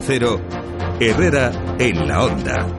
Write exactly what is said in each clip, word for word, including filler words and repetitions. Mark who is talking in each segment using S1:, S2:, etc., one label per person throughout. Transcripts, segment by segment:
S1: Cero, Herrera en la Onda.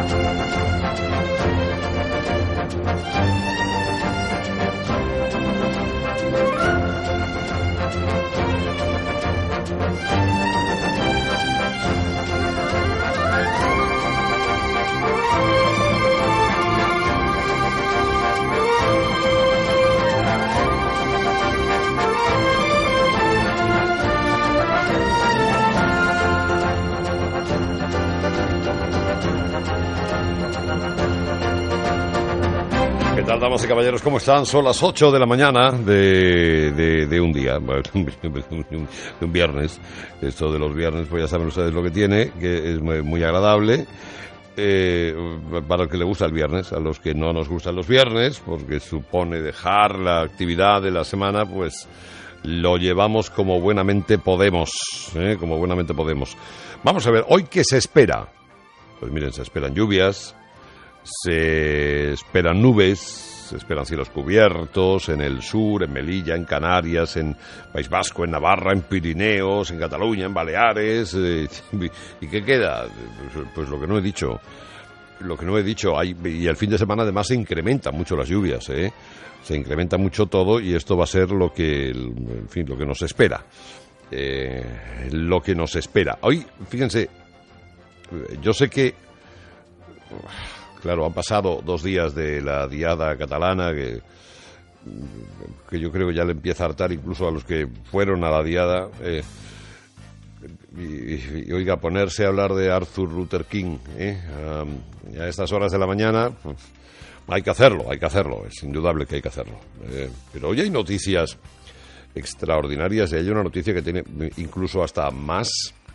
S2: Damas y caballeros, ¿cómo están? Son las ocho de la mañana de, de, de un día, de un viernes. Esto de los viernes, pues ya saben ustedes lo que tiene, que es muy, muy agradable. Eh, para el que le gusta el viernes, a los que no nos gustan los viernes, porque supone dejar la actividad de la semana, pues lo llevamos como buenamente podemos, ¿eh? como buenamente podemos. Vamos a ver, ¿hoy qué se espera? Pues miren, se esperan lluvias, se esperan nubes, se esperan cielos cubiertos en el sur, en Melilla, en Canarias, en País Vasco, en Navarra, en Pirineos, en Cataluña, en Baleares. Eh, ¿Y qué queda? Pues, pues lo que no he dicho. Lo que no he dicho. Hay, y el fin de semana además se incrementan mucho las lluvias, ¿eh? Se incrementa mucho todo y esto va a ser lo que, en fin, lo que nos espera. Eh, lo que nos espera. Hoy, fíjense, yo sé que... Claro, han pasado dos días de la diada catalana que, que yo creo que ya le empieza a hartar incluso a los que fueron a la diada. Eh, y, y, y, oiga, ponerse a hablar de Arthur Luther King eh, um, a estas horas de la mañana, pues, hay que hacerlo, hay que hacerlo, es indudable que hay que hacerlo. Eh, pero hoy hay noticias extraordinarias y hay una noticia que tiene incluso hasta más,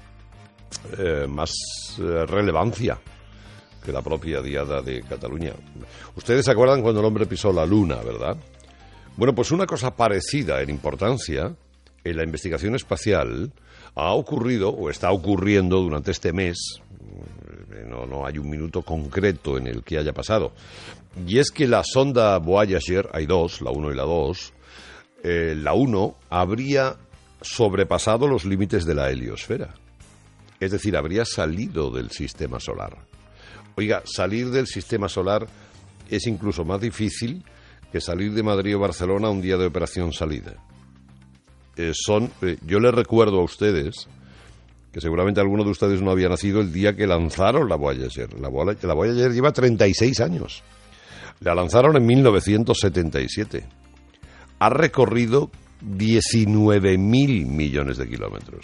S2: eh, más eh, relevancia que la propia diada de Cataluña. Ustedes se acuerdan cuando el hombre pisó la luna, ¿verdad? Bueno, pues una cosa parecida en importancia en la investigación espacial ha ocurrido o está ocurriendo durante este mes. No, no hay un minuto concreto en el que haya pasado. Y es que la sonda Voyager, hay dos, la uno y la dos, eh, la uno habría sobrepasado los límites de la heliosfera. Es decir, habría salido del sistema solar. Oiga, salir del sistema solar es incluso más difícil que salir de Madrid o Barcelona un día de operación salida. Eh, son, eh, yo les recuerdo a ustedes, que seguramente alguno de ustedes no había nacido el día que lanzaron la Voyager. La, la Voyager lleva treinta y seis años. La lanzaron en mil novecientos setenta y siete. Ha recorrido diecinueve mil millones de kilómetros.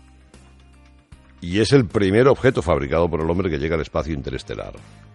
S2: Y es el primer objeto fabricado por el hombre que llega al espacio interestelar.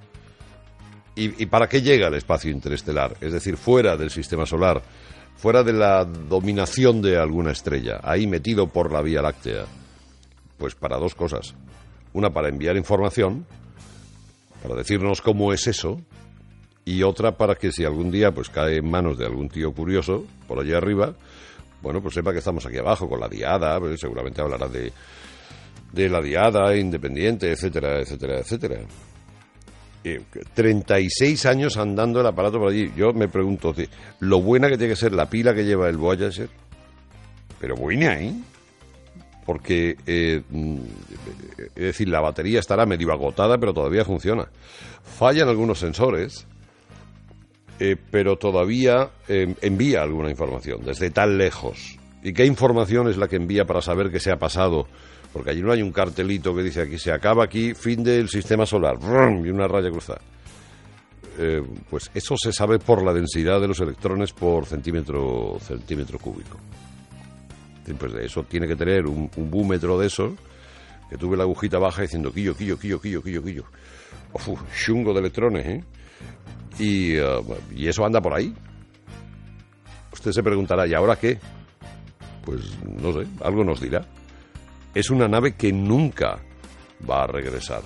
S2: ¿Y, y para qué llega al espacio interestelar? Es decir, fuera del sistema solar, fuera de la dominación de alguna estrella, ahí metido por la Vía Láctea. Pues para dos cosas. Una, para enviar información, para decirnos cómo es eso, y otra para que si algún día pues cae en manos de algún tío curioso, por allá arriba, bueno, pues sepa que estamos aquí abajo con la diada, pues seguramente hablará de... de la diada, independiente, etcétera, etcétera, etcétera. Eh, treinta y seis años andando el aparato por allí. Yo me pregunto, lo buena que tiene que ser la pila que lleva el Voyager, pero buena, ¿eh? Porque, eh, es decir, la batería estará medio agotada, pero todavía funciona. Fallan algunos sensores, eh, pero todavía eh, envía alguna información desde tan lejos. ¿Y qué información es la que envía para saber qué se ha pasado? Porque allí no hay un cartelito que dice aquí, se acaba aquí, fin del sistema solar, y una raya cruzada. Eh, pues eso se sabe por la densidad de los electrones por centímetro, centímetro cúbico. Pues de eso tiene que tener un, un búmetro de esos, que tuve la agujita baja diciendo quillo, quillo, quillo, quillo, quillo, quillo. Uf, chungo de electrones, ¿eh? Y, uh, y eso anda por ahí. Usted se preguntará, ¿y ahora qué? Pues no sé, algo nos dirá. Es una nave que nunca va a regresar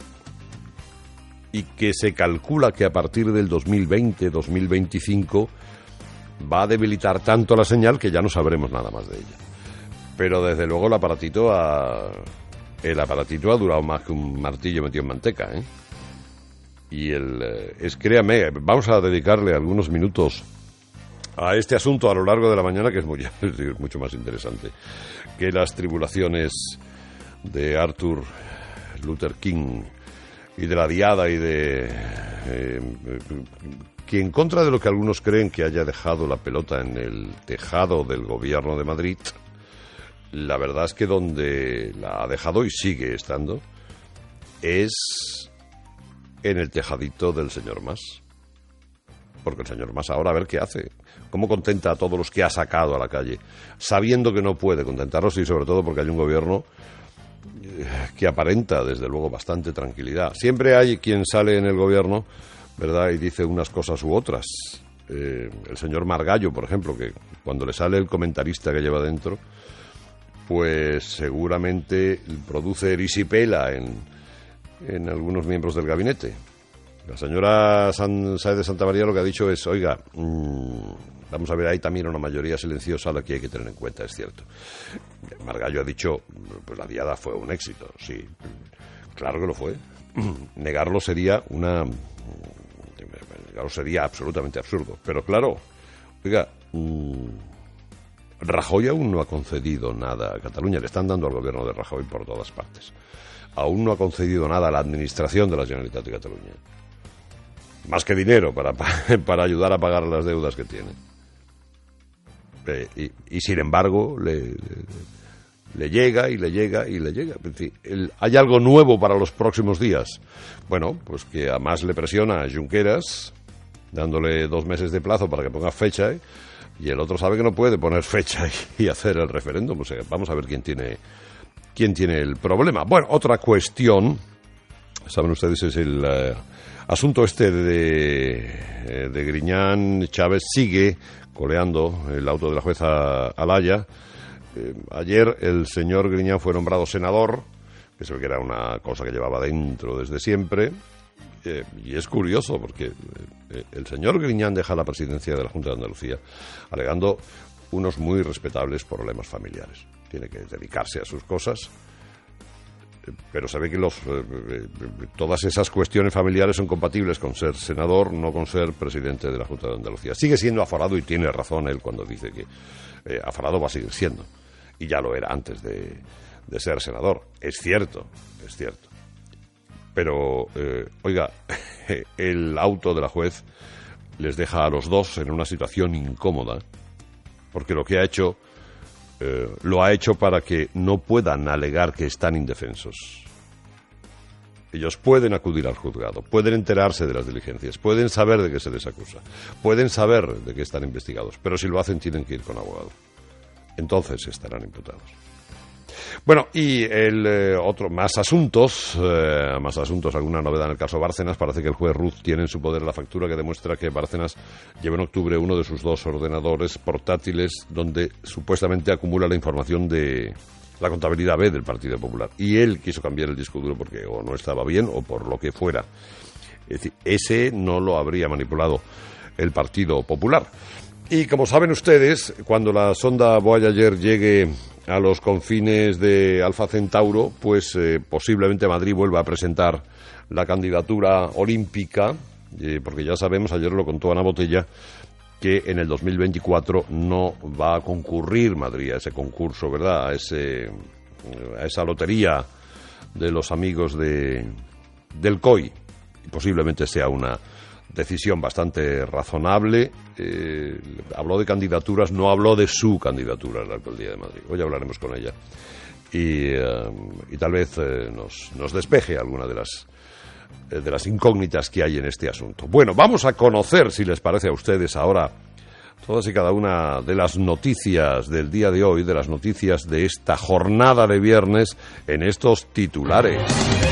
S2: y que se calcula que a partir del dos mil veinte, dos mil veinticinco va a debilitar tanto la señal que ya no sabremos nada más de ella. Pero desde luego el aparatito ha, el aparatito ha durado más que un martillo metido en manteca, ¿eh? Y el, es, créame, vamos a dedicarle algunos minutos a este asunto a lo largo de la mañana, que es, muy, es mucho más interesante que las tribulaciones de Arthur Luther King y de la diada y de eh, que en contra de lo que algunos creen que haya dejado la pelota en el tejado del gobierno de Madrid, la verdad es que donde la ha dejado y sigue estando es en el tejadito del señor Mas. Porque el señor Mas ahora a ver qué hace. ¿Cómo contenta a todos los que ha sacado a la calle? Sabiendo que no puede contentarlos y sobre todo porque hay un gobierno que aparenta, desde luego, bastante tranquilidad. Siempre hay quien sale en el gobierno, ¿verdad?, y dice unas cosas u otras. Eh, el señor Margallo, por ejemplo, que cuando le sale el comentarista que lleva dentro, pues seguramente produce erisipela en, en algunos miembros del gabinete. La señora San, Sáez de Santa María lo que ha dicho es, oiga, mmm, vamos a ver, hay también una mayoría silenciosa a la que hay que tener en cuenta, es cierto. Margallo ha dicho, pues la diada fue un éxito, sí, claro que lo fue. Negarlo sería una... Negarlo sería absolutamente absurdo, pero claro, oiga, mmm, Rajoy aún no ha concedido nada a Cataluña, le están dando al gobierno de Rajoy por todas partes. Aún no ha concedido nada a la administración de la Generalitat de Cataluña. Más que dinero para, para ayudar a pagar las deudas que tiene. Eh, y, y sin embargo, le, le, le llega y le llega y le llega. En fin, el, ¿hay algo nuevo para los próximos días? Bueno, pues que a Mas le presiona a Junqueras, dándole dos meses de plazo para que ponga fecha, ¿eh? Y el otro sabe que no puede poner fecha y, y hacer el referéndum. O sea, vamos a ver quién tiene, quién tiene el problema. Bueno, otra cuestión, saben ustedes, es el... Uh, asunto este de, de Griñán. Chávez sigue coleando el auto de la jueza Alaya. Eh, ayer el señor Griñán fue nombrado senador, que se ve que era una cosa que llevaba dentro desde siempre. Eh, y es curioso porque eh, el señor Griñán deja la presidencia de la Junta de Andalucía alegando unos muy respetables problemas familiares. Tiene que dedicarse a sus cosas. Pero sabe que los, eh, todas esas cuestiones familiares son compatibles con ser senador, no con ser presidente de la Junta de Andalucía. Sigue siendo aforado y tiene razón él cuando dice que eh, aforado va a seguir siendo. Y ya lo era antes de, de ser senador. Es cierto, es cierto. Pero, eh, oiga, el auto de la juez les deja a los dos en una situación incómoda, porque lo que ha hecho... Eh, lo ha hecho para que no puedan alegar que están indefensos. Ellos pueden acudir al juzgado, pueden enterarse de las diligencias, pueden saber de qué se les acusa, pueden saber de qué están investigados, pero si lo hacen tienen que ir con abogado. Entonces estarán imputados. Bueno, y el eh, otro, más asuntos, eh, más asuntos, alguna novedad en el caso Bárcenas. Parece que el juez Ruz tiene en su poder la factura que demuestra que Bárcenas lleva en octubre uno de sus dos ordenadores portátiles donde supuestamente acumula la información de la contabilidad B del Partido Popular. Y él quiso cambiar el disco duro porque o no estaba bien o por lo que fuera. Es decir, ese no lo habría manipulado el Partido Popular. Y como saben ustedes, cuando la sonda Voyager llegue a los confines de Alfa Centauro, pues eh, posiblemente Madrid vuelva a presentar la candidatura olímpica, eh, porque ya sabemos, ayer lo contó Ana Botella, que en el dos mil veinticuatro no va a concurrir Madrid a ese concurso, ¿verdad?, a, ese, a esa lotería de los amigos de, del C O I. Y posiblemente sea una decisión bastante razonable. Eh, habló de candidaturas, no habló de su candidatura a la alcaldía de Madrid. Hoy hablaremos con ella y, eh, y tal vez eh, nos, nos despeje alguna de las eh, de las incógnitas que hay en este asunto. Bueno, vamos a conocer, si les parece a ustedes ahora, todas y cada una de las noticias del día de hoy, de las noticias de esta jornada de viernes en estos titulares.